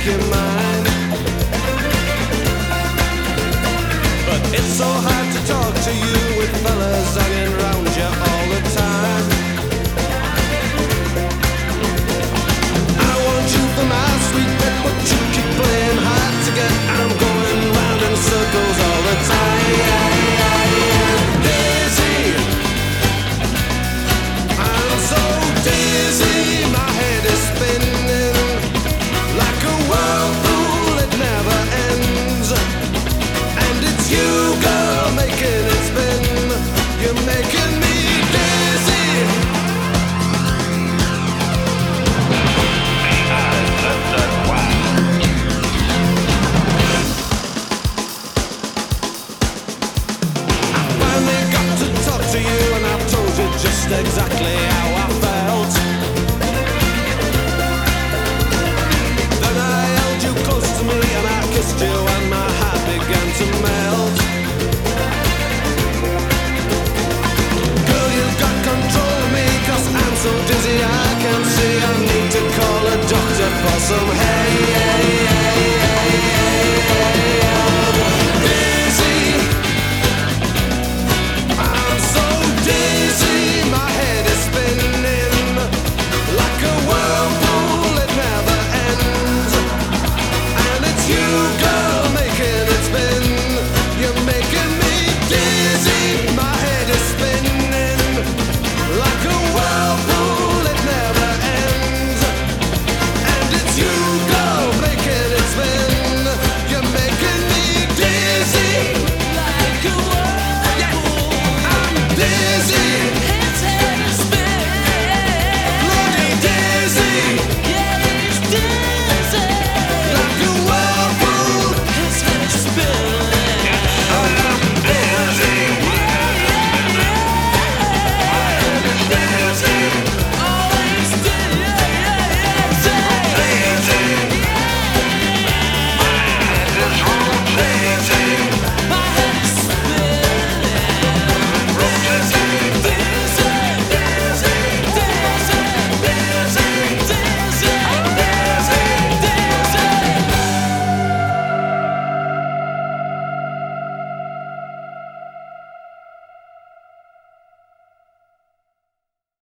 make you mine. But it's so hard to talk to you with fellas hanging round you all the time. I want you for my sweet pet, but you keep playing hard to get. I'm going round in circles all the time. Daisy, I'm so dizzy, my head is spinning like a whirlpool, it never ends. And it's you, girl, making it spin. You're making me dizzy. I finally got to talk to you, and I've told you just exactly how I felt. Then I held you close to me and I kissed you and my heart began to melt. Girl, you've got control of me, 'cause I'm so dizzy I can't see. I need to call a doctor for some help.